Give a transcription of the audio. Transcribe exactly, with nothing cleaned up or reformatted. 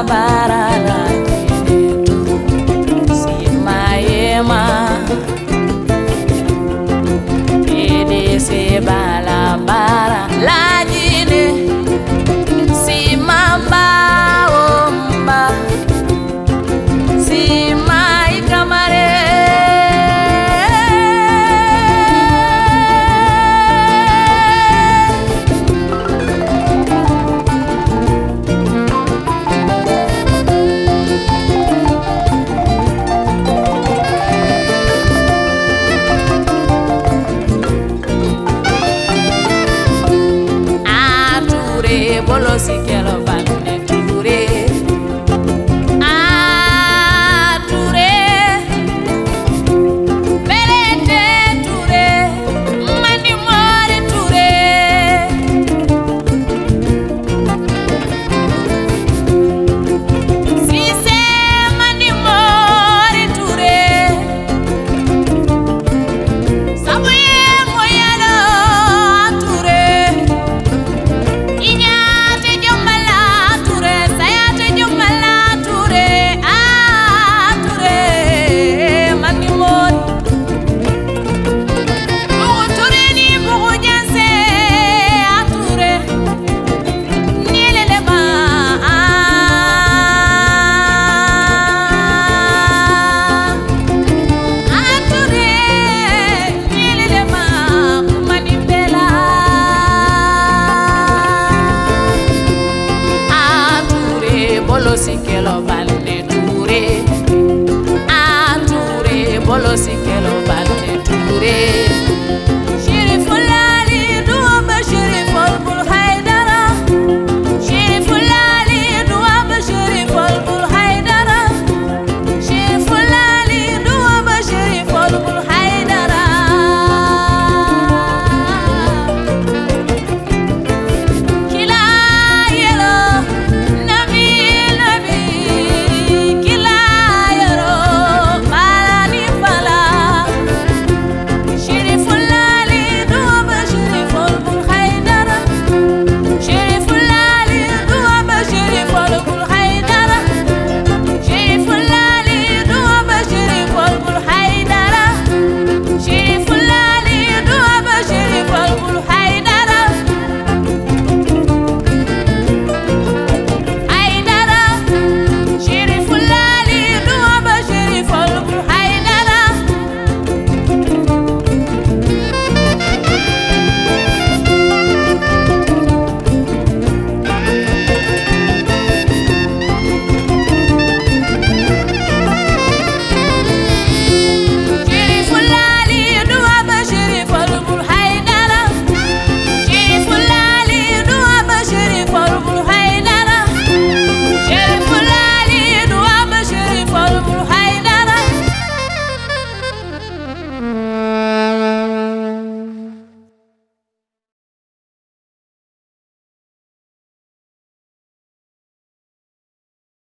bara la jine si mayema ede se bala bara la jine si mamba omba si mai kamare bolo si kelo bande ture ah ture belete ture mani mori ture si se mani mori ture sabuye moyalo ture inya bolo si kelo bande ture ah ture bolo si kelo bande ture